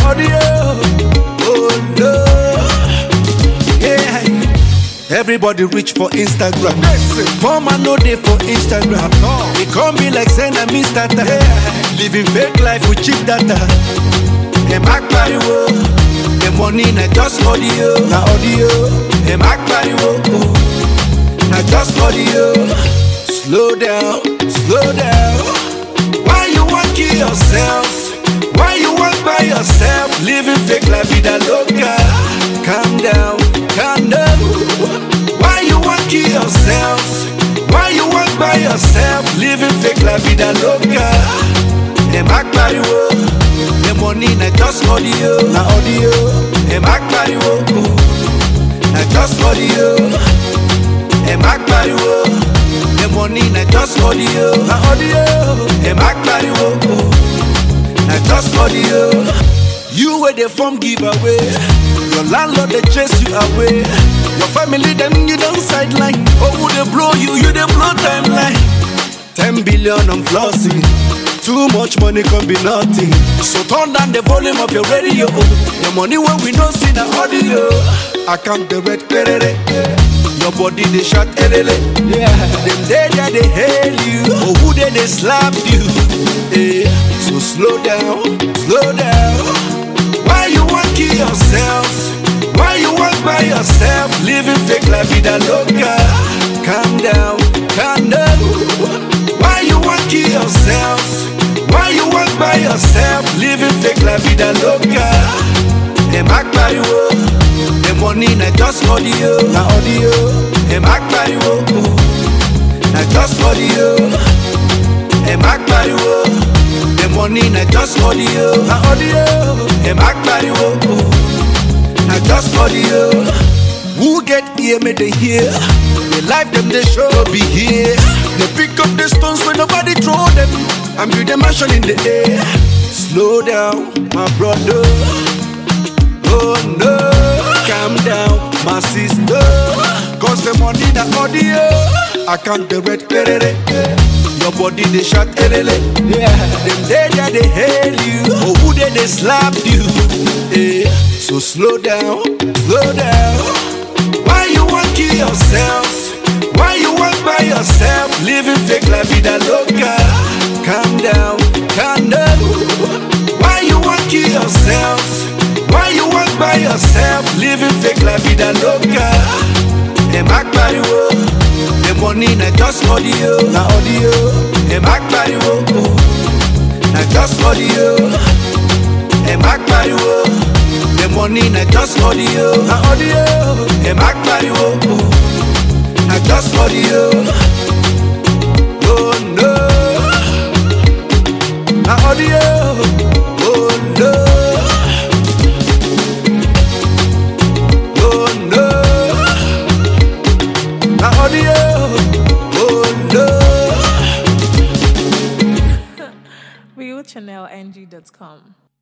audio. Oh no. Yeah. Everybody reach for Instagram. Poor man no day for Instagram. They call me like send a Mr. Living fake life with cheap data. Them act body wo. The money na just audio. Na audio. Them act body wo. Na just audio. Slow down, slow down. Why you want kill yourself? Why you want by yourself? Living fake life vida loca. Calm down, calm down. Why you want kill yourself? Why you want by yourself? Living fake life vida loca. Them act body wo. The money na just audio. Na audio. Them act body wo. Na just audio. Them act body wo. The money na just audio. Na audio. Them act body wo. Na just audio. You where they from giveaway. Your landlord they chase you away. Your family them you don't sideline. Oh who they blow you, you they blow timeline. 10 billion on flossing. Too much money can be nothing. So turn down the volume of your radio. The money when we don't see the audio. I count the red perere. Your body they shot elele. Yeah. Them they hail you. Oh who they slap you. Yeah. So slow down, slow down. Why you want kill yourself? Why you want by yourself? Living fake life vida loca. Calm down, calm down. Why you want kill yourself? Why you want by yourself? Living fake life vida loca. Them act body wo. The money na just audio. Na audio. Them act body wo. Na just audio. Them act body wo. The money na just audio. Na audio. Them act body wo. Na just audio. Who get here may they hear. The life them they show be here. They pick up the stones when nobody throw them. And build a mansion in the air. Slow down, my brother. Oh no. Calm down, my sister. Cause the money na audio. I count the red perere. Your body they shot elele. Yeah. Them they hail you. Oh who they slap you. Yeah. So slow down, slow down. Why you want kill yourself? Why you want by yourself? Living fake life vida loca. Calm down, calm down. Why you want kill yourself? Why you want by yourself? Living fake life vida loca. Them act body wo. The money na just audio. Na audio. Them act body wo. Na just audio. Them act body wo. The money na just audio. Na audio. Them act body wo. Na just audio. Oh no. Na audio. Oh no. Oh no. Na audio. Oh no. RealChannelNG.com